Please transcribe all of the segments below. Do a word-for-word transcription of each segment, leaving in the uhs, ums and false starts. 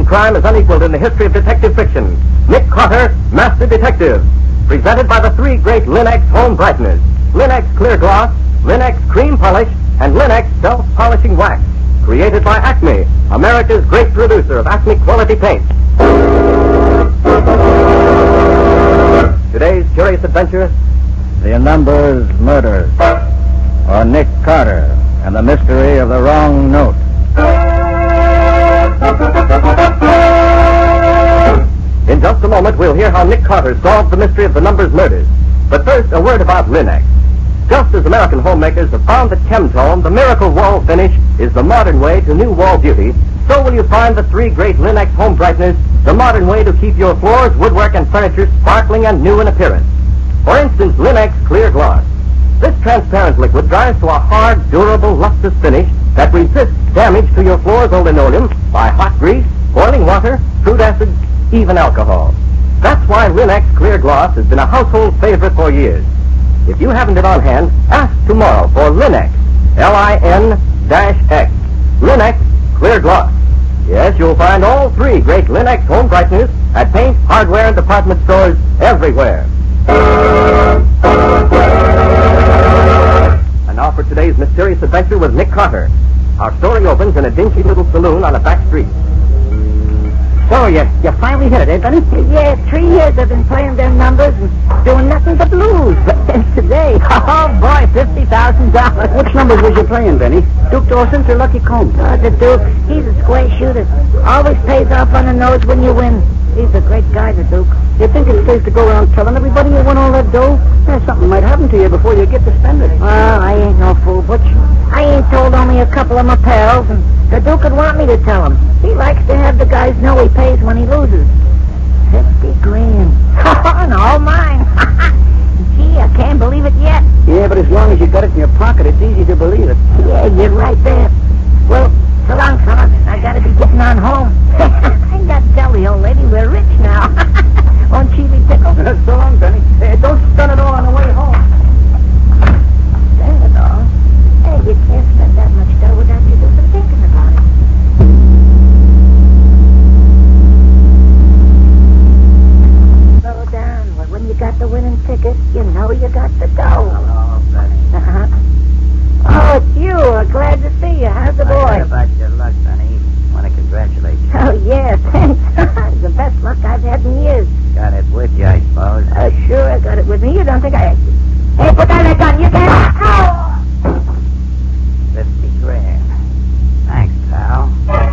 crime is unequaled in the history of detective fiction. Nick Carter, Master Detective. Presented by the three great Linux home brighteners. Linux Clear Gloss, Linux Cream Polish, and Linux Self-Polishing Wax. Created by Acme, America's great producer of Acme quality paint. Today's curious adventure, The Numbers Murders, or Nick Carter and the Mystery of the Wrong Note. In just a moment, we'll hear how Nick Carter solved the mystery of the Numbers Murders. But first, a word about Linux. Just as American homemakers have found that Chemtone, the miracle wall finish, is the modern way to new wall beauty, so will you find the three great Linux home brighteners the modern way to keep your floors, woodwork, and furniture sparkling and new in appearance. For instance, Linux Clear Gloss. This transparent liquid dries to a hard, durable, lustrous finish that resists damage to your floors or linoleum by hot grease, boiling water, fruit acids, even alcohol. That's why Linux Clear Gloss has been a household favorite for years. If you haven't it on hand, ask tomorrow for Linux, L I N X, Linux Clear Gloss. Yes, you'll find all three great Linux home brighteners at paint, hardware, and department stores everywhere. And now for today's mysterious adventure with Nick Carter. Our story opens in a dingy little saloon on a back street. So, you, you finally hit it, eh, Benny? Yeah, three years I've been playing them numbers and doing nothing but lose. But then today, oh boy, fifty thousand dollars. Which numbers was you playing, Benny? Duke Dawson's or Lucky Combs? Oh, the Duke, he's a square shooter. Always pays off on the nose when you win. He's a great guy, the Duke. You think it's safe to go around telling everybody you won all that dough? Yeah, something might happen to you before you get to spend it. Well, I ain't no fool, Butch. I ain't told only a couple of my pals, and the Duke would want me to tell him. He likes to have the guys know he pays when he loses. Fifty grand. And all mine. Gee, I can't believe it yet. Yeah, but as long as you got it in your pocket, it's easy to believe it. Yeah, you're right there. Well, so long, fellas. I gotta be getting on home. I got to tell the old lady we're rich now. Won't she be tickled? So long, Benny. Hey, don't spend it all on the way home. Spend it all? Hey, you can't spend that much dough without you do some thinking about it. Slow down. Well, when you got the winning ticket, you know you got the dough. Hello, Benny. Uh-huh. Oh, it's you. I'm glad to see you. How's the boy? I heard about your luck, Benny. Want to congratulate you. Oh, yeah, thanks. The best luck I've had in years. Got it with you, I suppose. Uh, sure, I got it with me. You don't think I... Hey, put down that gun. You can't... Ow! Fifty grand. Thanks, pal.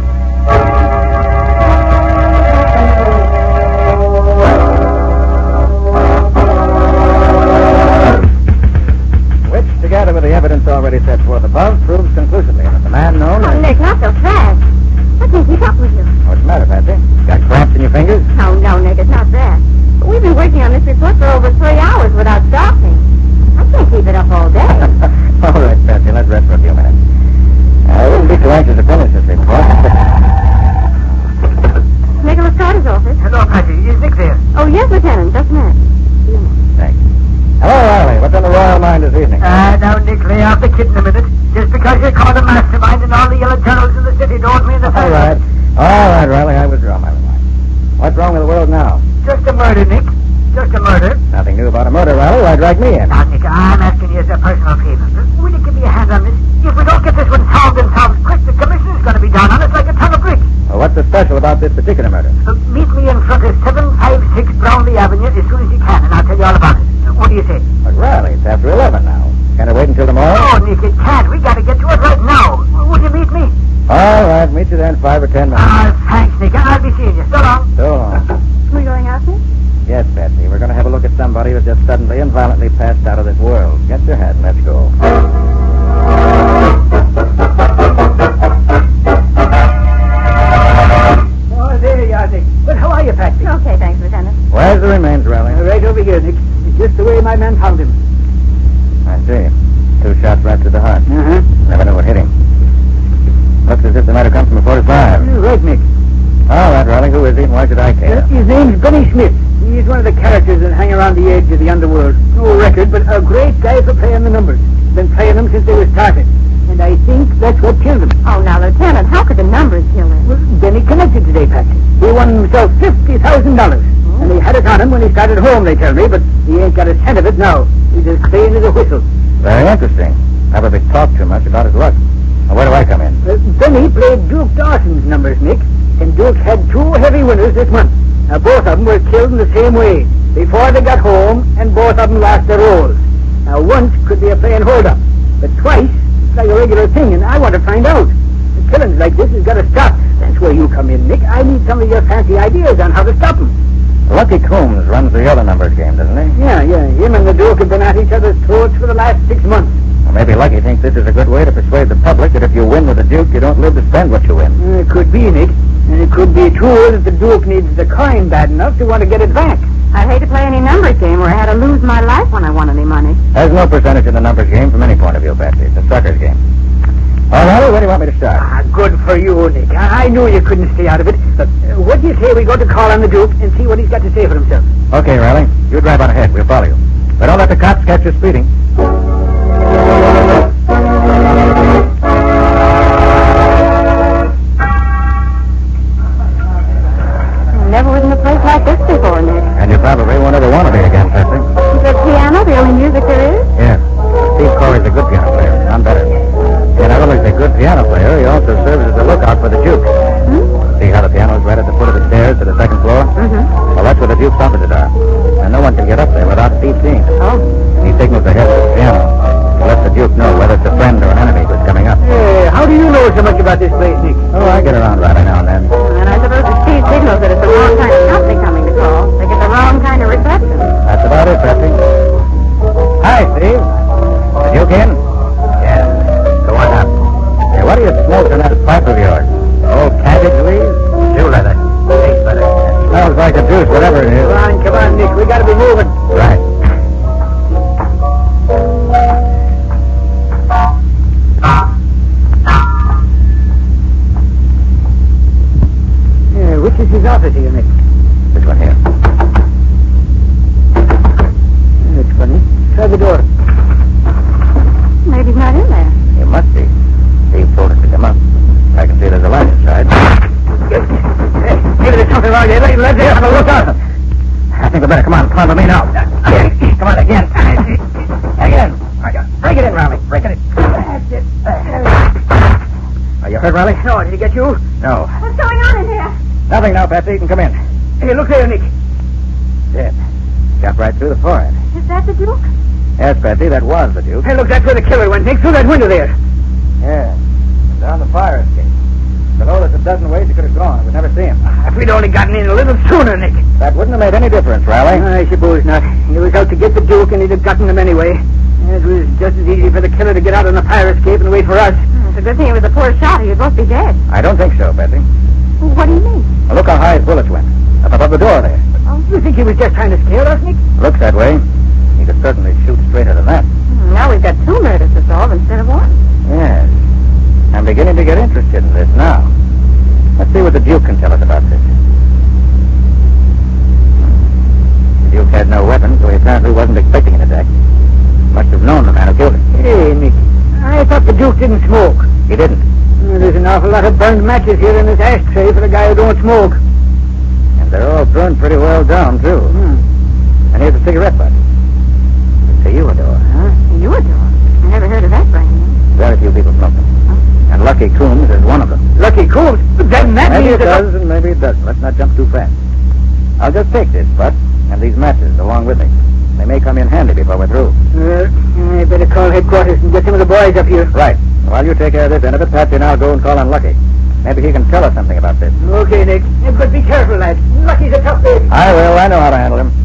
Which, together with the evidence already set forth above, proves conclusively that the man known Oh, as... Nick, not so fast. What can keep up with you? What's the matter, Patsy? Got cramps in your fingers? No, no, Nick, it's not that. We've been working on this report for over three hours without stopping. I can't keep it up all day. All right, Patsy, let's rest for a few minutes. I wouldn't be too anxious to finish this report. Nicholas Carter's office. Hello, Patty. Is Nick there? Oh, yes, Lieutenant. Just a minute. Thanks. Hello, Riley. What's on the royal mind this evening? Ah, uh, now, Nick, lay off the kid in a minute. Just because you're called a mastermind and all the yellow journals in the city don't mean the All right. All right, Riley, I withdraw my remarks. What's wrong with the world now? Just a murder, Nick. Just a murder. Nothing new about a murder, Riley. Why drag me in? Now, Nick, I'm asking you as a personal favor. Will you give me a hand on this? If we don't get this one solved and solved quick, the commissioner's going to be down on us like a ton of bricks. Well, what's so special about this particular murder? Uh, meet me in front of seven five six Brownlee Avenue as soon as you can, and I'll tell you all about it. Uh, what do you say? But, Riley, it's after eleven now. Can I wait until tomorrow? Oh, Nick, it can't. We got to get to it right now. Would you meet me? All right, meet you there in five or ten minutes. Ah, uh, thanks, Nick. I'll be seeing you. So long. So long. We're going out there? Yes, Patsy, we're going to have a look at somebody who's just suddenly and violently passed out of this world. Get your hat and let's go. Oh, there you are, Nick. But how are you, Patsy? Okay, thanks, Lieutenant. Where's the remains, Riley? Right over here, Nick. Just the way my man found him. I see. Two shots right to the heart. Uh-huh. Never knew what hit him. Looks as if they might have come from a forty-five. You're right, Nick. All right, Riley, who is he and why should I care? His name's Benny Smith. He's one of the characters that hang around the edge of the underworld. No record, but a great guy for playing the numbers. Been playing them since they were started. And I think that's what killed him. Oh, now, Lieutenant, how could the numbers kill him? Well, Benny connected today, Patsy. thousand dollars. And he had it on him when he started home, they tell me, but he ain't got a cent of it now. He's as clean as a whistle. Very interesting. Never been talked too much about his luck. Now, where do I come in? Uh, Benny played Duke Dawson's numbers, Nick, and Duke had two heavy winners this month. Now, both of them were killed in the same way, before they got home, and both of them lost their rolls. Now, once could be a plain hold-up, but twice, it's like a regular thing, and I want to find out. The killings like this has got to stop. That's where you come in, Nick. I need some of your fancy ideas on how to stop them. Lucky Coombs runs the other numbers game, doesn't he? Yeah, yeah. Him and the Duke have been at each other's throats for the last six months. Well, maybe Lucky thinks this is a good way to persuade the public that if you win with the Duke, you don't live to spend what you win. Uh, it could be, Nick. And it could be, too, that the Duke needs the coin bad enough to want to get it back. I'd hate to play any numbers game where I had to lose my life when I won any money. There's no percentage in the numbers game from any point of view, Patsy. It's a sucker's game. All right, where do you want me to start? Ah, good for you, Nick. I, I knew you couldn't stay out of it. But uh, what do you say we go to call on the Duke and see what he's got to say for himself? Okay, Riley. You drive on ahead. We'll follow you. But don't let the cops catch you speeding. I never was in a place like this before, Nick. And you probably won't ever want to be again, Patsy. Is the piano the only music there is? Yes. Steve Corey's a good piano player. None better. And not only is he a good piano player, he also serves as a lookout for the Duke. Hmm? See how the piano is right at the foot of the stairs to the second floor? Mm-hmm. Well, that's where the Duke's offices are. And no one can get up there without Steve seeing it. Oh. He signals ahead of the piano to let the Duke know whether it's a friend or an enemy who's coming up. Uh, how do you know so much about this place, Nick? Oh, I get around right now and then. And I suppose if Steve signals that it's the wrong kind of company coming to call, they get the wrong kind of reception. That's about it, Patsy. Hi, Steve. The Duke in? Yes. Go on up. Hey, what are you smoking that pipe of yours? Oh, cabbage leaves? Shoe leather. Taste leather. Smells like the juice, whatever it is. Come on, come on, Nick. We got to be moving. Right. Yeah, which is his office here, Nick? This one here. That's funny. Try the door. Maybe he's not in there. He must be. Steve told us to come up. I can see there's a light inside. Hey, maybe there's something wrong there. Let, let's have a look out. I think we better come on. Follow me now. Come on again. Again. Break it in, Riley. Break it in. That's it. Are you hurt, Riley? No, did he get you? No. What's going on in here? Nothing now, Patsy. You can come in. Hey, look there, Nick. Dead. Shot right through the forehead. Is that the Duke? Yes, Patsy, that was the Duke. Hey, look, that's where the killer went, Nick. Through that window there. Yeah. Down the fire escape. Below, there's a dozen ways he could have gone. We'd never see him. If we'd only gotten in a little sooner, Nick. That wouldn't have made any difference, Riley. I suppose not. He was out to get the Duke, and he'd have gotten him anyway. It was just as easy for the killer to get out on the fire escape and wait for us. It's a good thing it was a poor shot, or you'd both be dead. I don't think so, Patsy. What do you mean? Now, look how high his bullets went. Up above the door there. Oh, you think he was just trying to scare us, Nick? Looks that way. He could certainly shoot straighter than that. Now we've got two murders to solve instead of one. Yes. I'm beginning to get interested in this now. Let's see what the Duke can tell us about this. The Duke had no weapon, so he apparently wasn't expecting an attack. Must have known the man who killed him. Hey, Nick. I thought the Duke didn't smoke. He didn't. Uh, There's an awful lot of burned matches here in this ashtray for a guy who don't smoke. And they're all burned pretty well down, too. Hmm. And here's a cigarette butt. It's a humidor. Huh? You adore. I never heard of that brand name. Very few people smoke them. And Lucky Coombs is one of them. Lucky Coombs. Then that Maybe means it that... does, and maybe it doesn't. Let's not jump too fast. I'll just take this butt and these matches along with me. They may come in handy before we're through. Uh, I better call headquarters and get some of the boys up here. Right. While you take care of this end of it, Patsy and I'll go and call on Lucky. Maybe he can tell us something about this. Okay, Nick. Yeah, but be careful, lad. Lucky's a tough baby. I will. I know how to handle him.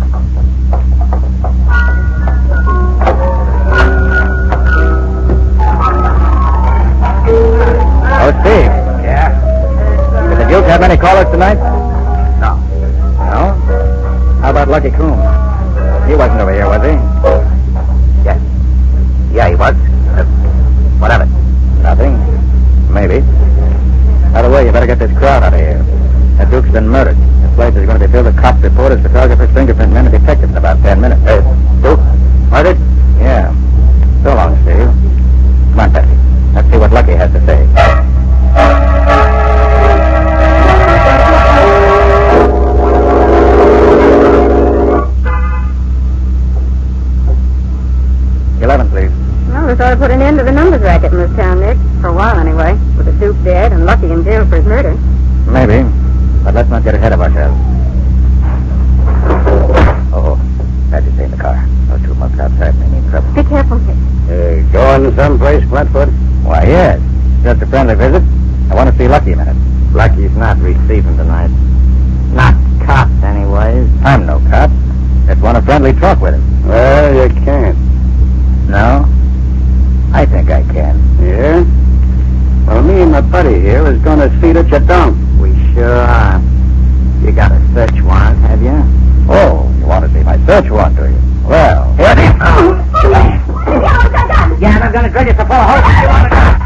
Oh, Steve. Yeah? Did the Duke have many callers tonight? No. No? How about Lucky Coombs? He wasn't over here, was he? Yes. Yeah, he was. Uh, what of it? Nothing. Maybe. By the way, you better get this crowd out of here. The Duke's been murdered. This place is going to be filled with cops, reporters, photographers, fingerprint men, and detectives in about ten minutes. Uh, Duke? Murdered? Yeah. So long, Steve. Come on, Patsy. Let's see what Lucky has to say. ought to put an end to the numbers racket in this town, Nick. For a while, anyway. With the Duke dead and Lucky in jail for his murder. Maybe. But let's not get ahead of ourselves. Oh, Patsy's in the car. Those two months outside may mean trouble. Be careful, Nick. Uh, going someplace, Flatfoot? Why, yes. Just a friendly visit. I want to see Lucky a minute. Lucky's not receiving tonight. Not cops, anyways. I'm no cop. Just want a friendly talk with him. Well, you can't. No? I think I can. Yeah? Well, me and my buddy here is going to see that you don't. We sure are. You got a search warrant, have you? Oh, you want to see my search warrant, do you? Well, here it is. Yeah, and I'm going to drill you for four horses. You want to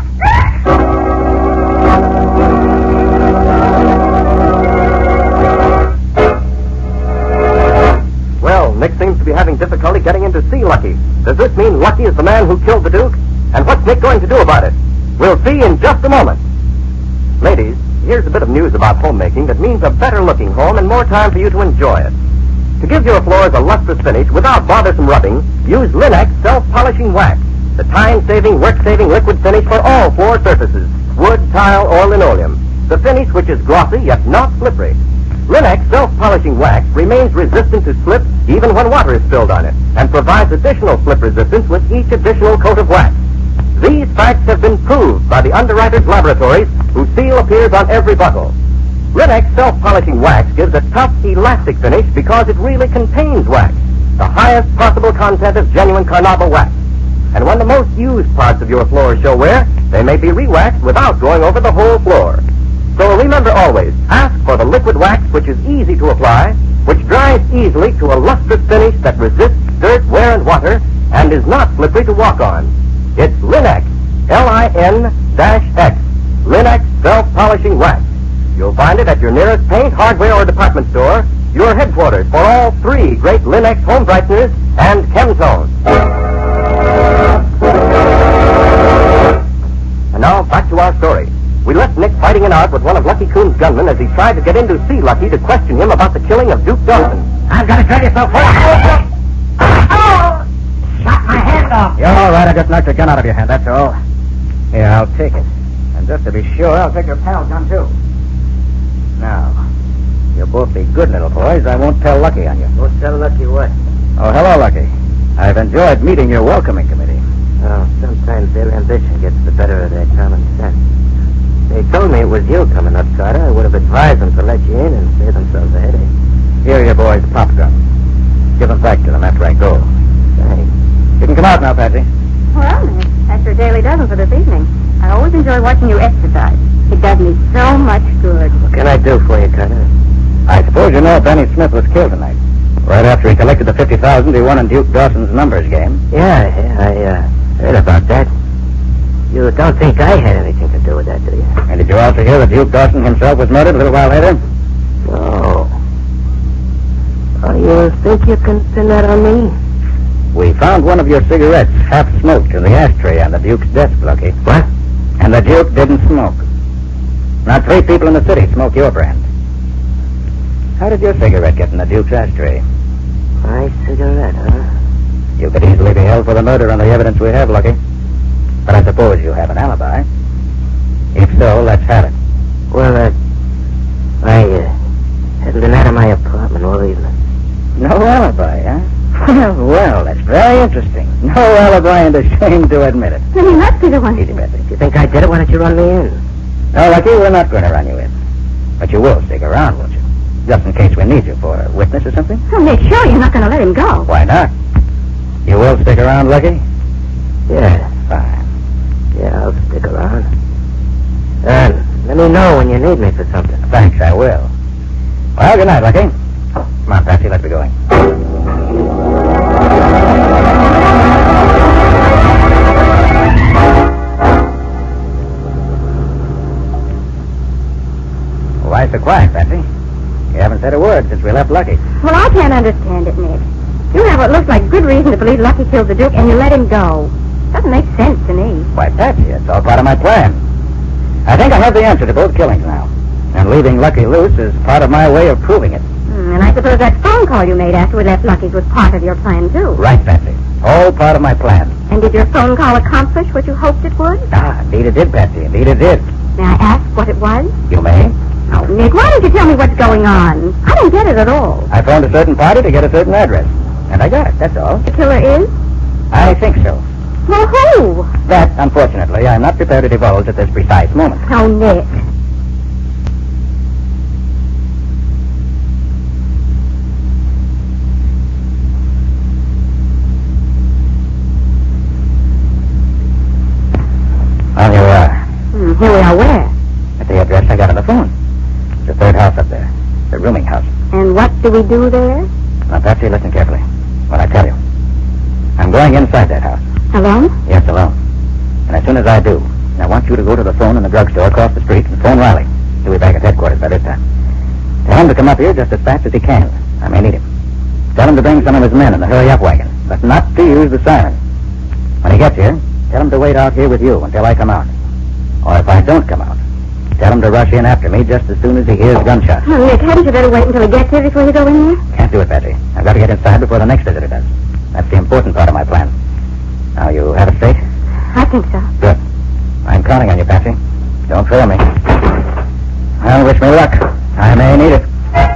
Well, Nick seems to be having difficulty getting in to see Lucky. Does this mean Lucky is the man who killed the Duke? And what's Nick going to do about it? We'll see in just a moment. Ladies, here's a bit of news about homemaking that means a better-looking home and more time for you to enjoy it. To give your floors a lustrous finish without bothersome rubbing, use Linex Self-Polishing Wax, the time-saving, work-saving liquid finish for all floor surfaces, wood, tile, or linoleum. The finish which is glossy yet not slippery. Linex Self-Polishing Wax remains resistant to slip even when water is spilled on it, and provides additional slip resistance with each additional coat of wax. These facts have been proved by the underwriters' laboratories, whose seal appears on every bottle. Linex Self-Polishing Wax gives a tough, elastic finish because it really contains wax, the highest possible content of genuine carnauba wax. And when the most used parts of your floor show wear, they may be re-waxed without going over the whole floor. So remember always, ask for the liquid wax which is easy to apply, which dries easily to a lustrous finish that resists dirt, wear, and water, and is not slippery to walk on. It's Linex, L I N X, Linex Self-Polishing Wax. You'll find it at your nearest paint, hardware, or department store, your headquarters for all three great Linex home brighteners and Chemtones. And now, back to our story. We left Nick fighting it out with one of Lucky Coon's gunmen as he tried to get in to see Lucky to question him about the killing of Duke Dawson. I've got to tell you so far. Oh! Shot my hand off. You're all right. I just knocked your gun out of your hand, that's all. Here, I'll take it. And just to be sure, I'll take your pal's gun, too. Now, you'll both be good little boys. I won't tell Lucky on you. Won't tell Lucky what? Oh, hello, Lucky. I've enjoyed meeting your welcoming committee. Oh, sometimes their ambition gets the better of their common sense. They told me it was you coming up, Carter. I would have advised them to let you in and save themselves a headache. Here are your boys' pop guns. Give them back to them after I go. Thanks. You can come out now, Patsy. Well, Nick, that's your daily dozen for this evening. I always enjoy watching you exercise. It does me so much good. What can I do for you, Carter? I suppose you know Benny Smith was killed tonight. Right after he collected the fifty thousand he won in Duke Dawson's numbers game. Yeah, yeah, I uh, heard about that. You don't think I had anything to do with that, do you? And did you also hear that Duke Dawson himself was murdered a little while later? No. Oh, you think you can pin that on me? We found one of your cigarettes half smoked in the ashtray on the Duke's desk, Lucky. What? And the Duke didn't smoke. Not three people in the city smoke your brand. How did your cigarette get in the Duke's ashtray? My cigarette, huh? You could easily be held for the murder on the evidence we have, Lucky. But I suppose you have an alibi. If so, let's have it. Well, uh, I uh, haven't been out of my apartment all evening. No alibi, huh? Well, well, that's very interesting. No alibi and ashamed to admit it. Then he must be the one. Easy, Betsy. If you think I did it, why don't you run me in? No, Lucky, we're not going to run you in. But you will stick around, won't you? Just in case we need you for a witness or something? Oh, Nick, sure you're not going to let him go. Why not? You will stick around, Lucky? Yeah. Fine. Yeah, I'll stick around. And let me know when you need me for something. Thanks, I will. Well, good night, Lucky. Come on, Patsy, let's be going. Why so quiet, Patsy? You haven't said a word since we left Lucky. Well, I can't understand it, Nick. You have what looks like good reason to believe Lucky killed the Duke, and you let him go. Doesn't make sense to me. Why, Patsy, it's all part of my plan. I think I have the answer to both killings now. And leaving Lucky loose is part of my way of proving it. Mm, and I I suppose that phone call you made after we left Lucky's was part of your plan, too. Right, Patsy. All part of my plan. And did your phone call accomplish what you hoped it would? Ah, indeed it did, Patsy. Indeed it did. May I ask what it was? You may. Oh, Nick, why don't you tell me what's going on? I don't get it at all. I phoned a certain party to get a certain address. And I got it, that's all. The killer is? I think so. Well, who? That, unfortunately, I'm not prepared to divulge at this precise moment. Oh, Nick. Well, here we are. Hmm, here we are where? At the address I got on the phone. It's the third house up there. The rooming house. And what do we do there? Now, Patsy, listen carefully. What I tell you. I'm going inside that house. Alone? Yes, alone. And as soon as I do, I want you to go to the phone in the drugstore across the street and phone Riley. He'll be back at headquarters by this time. Tell him to come up here just as fast as he can. I may need him. Tell him to bring some of his men in the hurry-up wagon, but not to use the siren. When he gets here, tell him to wait out here with you until I come out. Or if I don't come out, tell him to rush in after me just as soon as he hears gunshots. Oh, Nick, hadn't you better wait until he gets here before you go in there? Can't do it, Patsy. I've got to get inside before the next visitor does. That's the important part of my plan. Now, you have it straight? I think so. Good. I'm counting on you, Patsy. Don't fail me. Well, wish me luck. I may need it.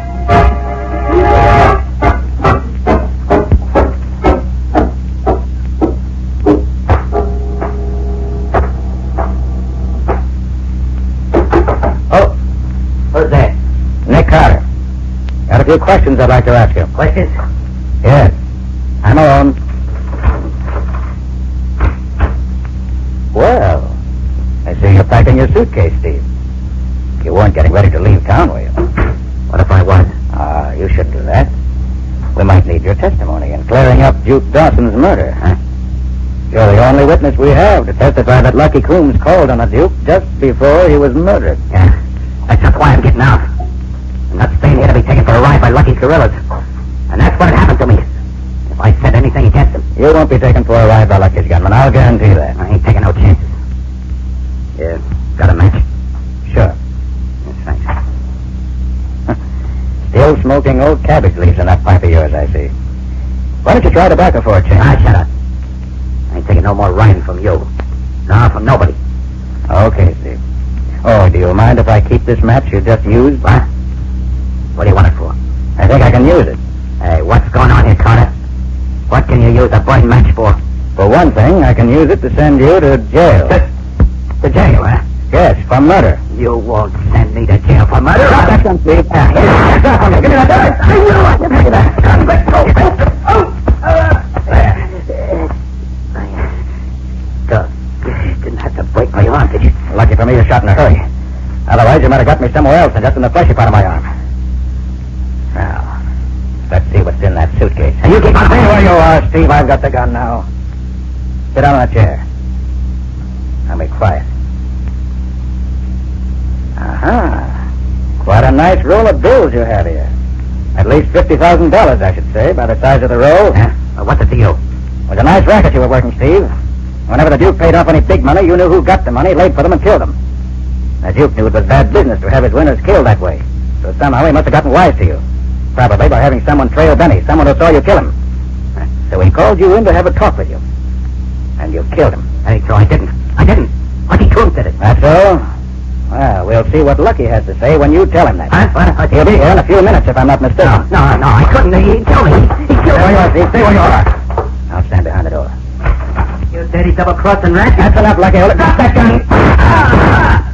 Oh, who's there? Nick Carter. Got a few questions I'd like to ask you. Questions? Yes. I'm alone. Well, I see you're packing your suitcase, Steve. You weren't getting ready to leave town, were you? What if I was? Ah, uh, you shouldn't do that. We might need your testimony in clearing up Duke Dawson's murder. Huh? You're the only witness we have to testify that Lucky Coombs called on the Duke just before he was murdered. Yeah, that's just why I'm getting out. I'm not staying here to be taken for a ride by Lucky's guerrillas. And that's what happened to me. If I said anything against him... You won't be taken for a ride by Lucky's gunman, I'll guarantee that. I ain't taking no chances. Yeah, got a match? Sure. Yes, thanks. Still smoking old cabbage leaves in that pipe of yours, I see. Why don't you try tobacco for a change? Ah, shut up. I ain't taking no more riding from you. No, from nobody. Okay, Steve. Oh, do you mind if I keep this match you just used? What? What do you want it for? I think I can use it. Hey, what's going on here, Carter? What can you use a burning match for? For one thing, I can use it to send you to jail. To, to jail, huh? Yes, for murder. You won't send me to jail for murder? Drop that gun, Steve. Uh, give me that gun. I know. Give me that gun. Let go. Oh! Uh, didn't have to break my arm, did you? Lucky for me, you shot in a hurry. Otherwise, you might have got me somewhere else than just in the fleshy part of my arm. Now, let's see what's in that suitcase. And you keep on staying where you are, Steve. I've got the gun now. Sit down on a chair. Now be quiet. Aha. Quite a nice roll of bills you have here. At least fifty thousand dollars, I should say, by the size of the roll. Huh? Well, what's it to you? It was a nice racket you were working, Steve. Whenever the Duke paid off any big money, you knew who got the money, laid for them, and killed them. The Duke knew it was bad business to have his winners killed that way. So somehow he must have gotten wise to you. Probably by having someone trail Benny, someone who saw you kill him. So he called you in to have a talk with you. And you killed him. Hey, so I didn't. I didn't. Lucky Coombs did it. That's so? Well, we'll see what Lucky has to say when you tell him that. Huh? What? He'll be here in a few minutes, if I'm not mistaken. No, no, no, I couldn't. He killed me. He killed me. Stay where you are, Steve. Stay where you are. I'll stand behind the door. You dirty double-crossing rat. That's enough, Lucky. Hold it. Drop that gun. Ah!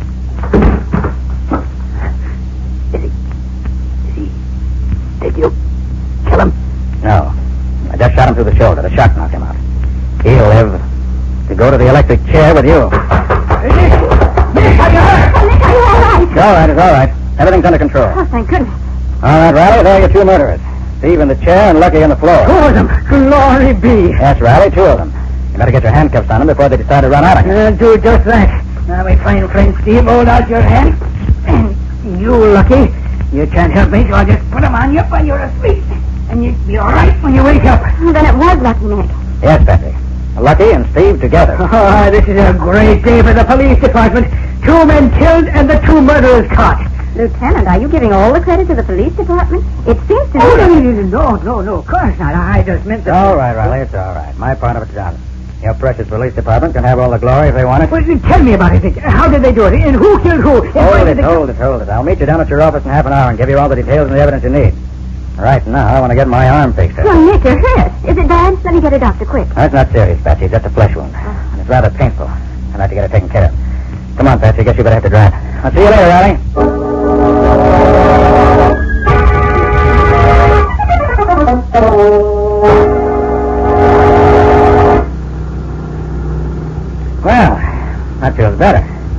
Is he... Is he... Did you kill him? No. I just shot him through the shoulder. The shot knocked him out. He'll live to go to the electric chair with you. Nick! Nick, are you hurt? Oh, Nick, are you all right? It's all right. It's all right. Everything's under control. Oh, thank goodness. All right, Riley. There are your two murderers. Steve in the chair and Lucky on the floor. Two of them. Glory be. Yes, Riley. Two of them. You better get your handcuffs on them before they decide to run out of here. I'll do just that. Now, my fine friend Steve, hold out your hand. And you, Lucky, you can't help me, so I'll just put them on you while you're asleep. And you'll be all right when you wake up. Then it was Lucky, Nick. Yes, Betsy. Lucky and Steve together. Oh, this is a great day for the police department. Two men killed and the two murderers caught. Lieutenant, are you giving all the credit to the police department? It seems to me... Oh, that- no, no, no, no, no, of course not. I just meant that... All right, Riley, it's all right. My part of it's done. Your precious police department can have all the glory if they want it. Well, tell me about it, Nick. How did they do it? And who killed who? And why Hold did it, they... hold it, hold it. I'll meet you down at your office in half an hour and give you all the details and the evidence you need. Right now, I want to get my arm fixed up. Well, Nick, you're hurt. Is it bad? Let me get a doctor quick. That's not serious, Patsy. It's just a flesh wound. And it's rather painful. I'd like to get it taken care of. Come on, Patsy. Guess you better have to drive. I'll see you later, Riley. Well, that feels better.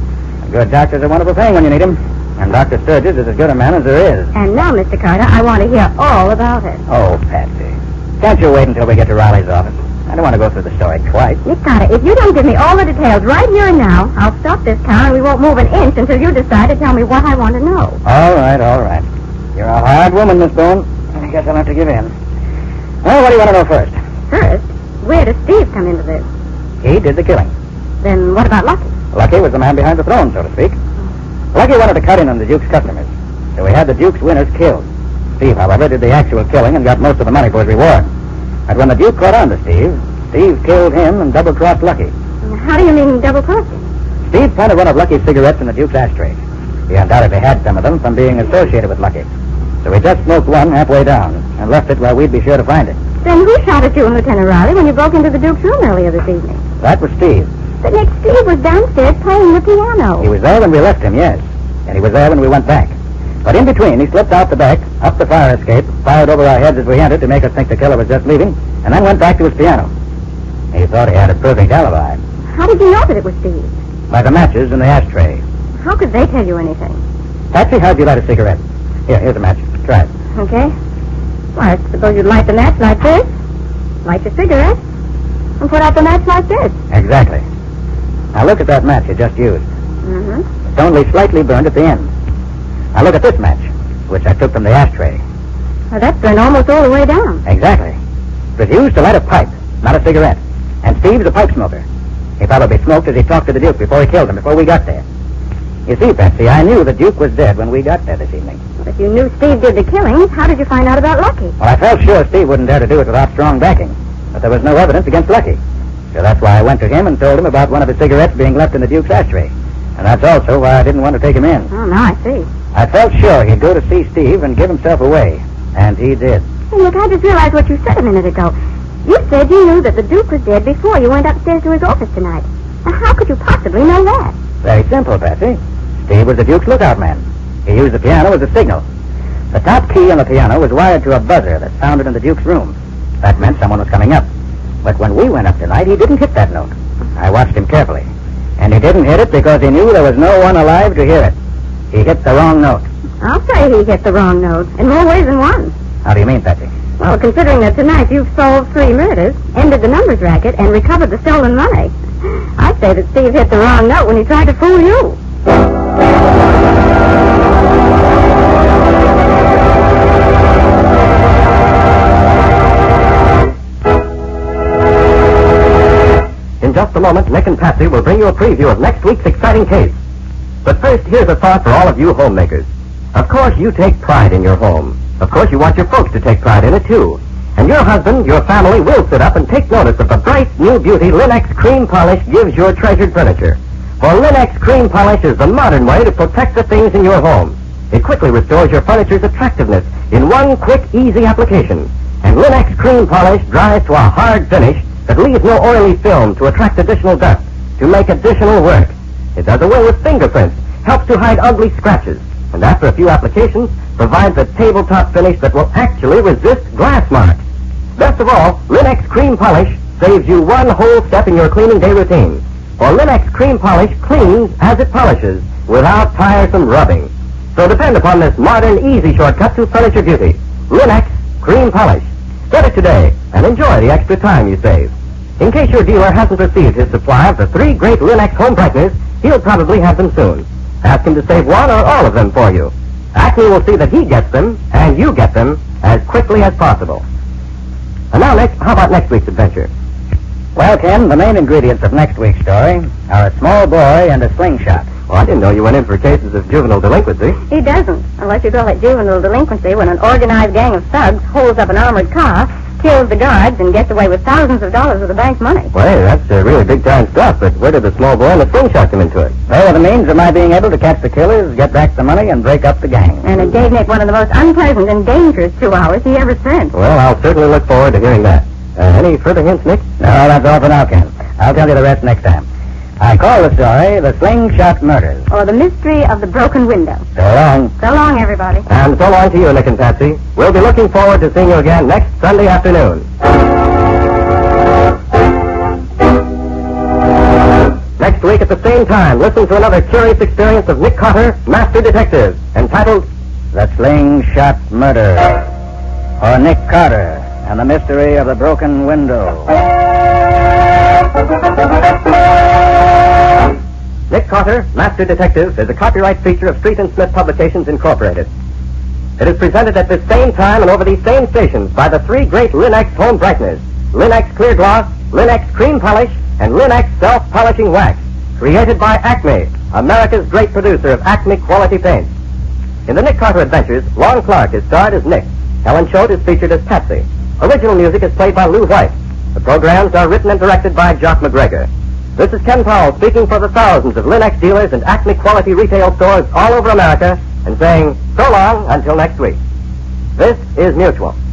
A good doctor's a wonderful thing when you need him. And Doctor Sturgis is as good a man as there is. And now, Mister Carter, I want to hear all about it. Oh, Patsy. Can't you wait until we get to Riley's office? I don't want to go through the story twice. Nick Carter, if you don't give me all the details right here and now, I'll stop this car and we won't move an inch until you decide to tell me what I want to know. All right, all right. You're a hard woman, Miss Boone. I guess I'll have to give in. Well, what do you want to know first? First, where does Steve come into this? He did the killing. Then what about Lucky? Lucky was the man behind the throne, so to speak. Lucky wanted to cut in on the Duke's customers, so he had the Duke's winners killed. Steve, however, did the actual killing and got most of the money for his reward. But when the Duke caught on to Steve, Steve killed him and double-crossed Lucky. How do you mean double-crossing? Steve planted one of Lucky's cigarettes in the Duke's ashtray. He undoubtedly had some of them from being associated with Lucky. So he just smoked one halfway down and left it where we'd be sure to find it. Then who shot at you and Lieutenant Riley when you broke into the Duke's room earlier this evening? That was Steve. But Nick, Steve was downstairs playing the piano. He was there when we left him, yes. And he was there when we went back. But in between, he slipped out the back, up the fire escape, fired over our heads as we entered to make us think the killer was just leaving, and then went back to his piano. He thought he had a perfect alibi. How did you know that it was Steve? By the matches in the ashtray. How could they tell you anything? Patsy, how'd you light a cigarette? Here, here's a match. Try it. Okay. Well, I suppose you'd light the match like this, light your cigarette, and put out the match like this. Exactly. Now look at that match you just used. Mm-hmm. It's only slightly burned at the end. Now look at this match, which I took from the ashtray. Well, that's burned almost all the way down. Exactly. It was used to light a pipe, not a cigarette. And Steve's a pipe smoker. He probably smoked as he talked to the Duke before he killed him, before we got there. You see, Patsy, I knew the Duke was dead when we got there this evening. Well, if you knew Steve did the killing, how did you find out about Lucky? Well, I felt sure Steve wouldn't dare to do it without strong backing. But there was no evidence against Lucky. So that's why I went to him and told him about one of his cigarettes being left in the Duke's ashtray. And that's also why I didn't want to take him in. Oh, now I see. I felt sure he'd go to see Steve and give himself away. And he did. Hey, look, I just realized what you said a minute ago. You said you knew that the Duke was dead before you went upstairs to his office tonight. Now, how could you possibly know that? Very simple, Patsy. Steve was the Duke's lookout man. He used the piano as a signal. The top key on the piano was wired to a buzzer that sounded in the Duke's room. That meant someone was coming up. But when we went up tonight, he didn't hit that note. I watched him carefully. And he didn't hit it because he knew there was no one alive to hear it. He hit the wrong note. I'll say he hit the wrong note, in more ways than one. How do you mean, Patsy? Well, considering that tonight you've solved three murders, ended the numbers racket, and recovered the stolen money, I'd say that Steve hit the wrong note when he tried to fool you. In just a moment, Nick and Patsy will bring you a preview of next week's exciting case. But first, here's a thought for all of you homemakers. Of course, you take pride in your home. Of course, you want your folks to take pride in it, too. And your husband, your family, will sit up and take notice of the bright, new beauty Linex Cream Polish gives your treasured furniture. For Linex Cream Polish is the modern way to protect the things in your home. It quickly restores your furniture's attractiveness in one quick, easy application. And Linex Cream Polish dries to a hard finish that leaves no oily film to attract additional dust, to make additional work. It does away with fingerprints, helps to hide ugly scratches, and after a few applications, provides a tabletop finish that will actually resist glass marks. Best of all, Linex Cream Polish saves you one whole step in your cleaning day routine. For Linex Cream Polish cleans as it polishes, without tiresome rubbing. So depend upon this modern, easy shortcut to furniture beauty. Linex Cream Polish. Get it today and enjoy the extra time you save. In case your dealer hasn't received his supply of the three great Linex home brighteners, he'll probably have them soon. Ask him to save one or all of them for you. Acme will see that he gets them, and you get them, as quickly as possible. And now, Nick, how about next week's adventure? Well, Ken, the main ingredients of next week's story are a small boy and a slingshot. Oh, I didn't know you went in for cases of juvenile delinquency. He doesn't, unless you call it juvenile delinquency when an organized gang of thugs holds up an armored car, kills the guards, and gets away with thousands of dollars of the bank's money. Well, hey, that's uh, really big-time stuff, but where did the small boy and the slingshot come into it? They were the means of my being able to catch the killers, get back the money, and break up the gang. And it gave Nick one of the most unpleasant and dangerous two hours he ever spent. Well, I'll certainly look forward to hearing that. Uh, any further hints, Nick? No, that's all for now, Ken. I'll tell you the rest next time. I call the story The Slingshot Murders. Or the mystery of the broken window. So long. So long, everybody. And so long to you, Nick and Patsy. We'll be looking forward to seeing you again next Sunday afternoon. Next week at the same time, listen to another curious experience of Nick Carter, Master Detective, entitled The Slingshot Murder. Or Nick Carter and the Mystery of the Broken Window. Nick Carter, Master Detective, is a copyright feature of Street and Smith Publications, Incorporated. It is presented at this same time and over these same stations by the three great Linex home brighteners, Linex Clear Gloss, Linex Cream Polish, and Linex Self-Polishing Wax, created by Acme, America's great producer of Acme quality paints. In the Nick Carter Adventures, Lon Clark is starred as Nick. Helen Choate is featured as Patsy. Original music is played by Lou White. The programs are written and directed by Jock McGregor. This is Ken Powell speaking for the thousands of Linex dealers and Acme quality retail stores all over America and saying so long until next week. This is Mutual.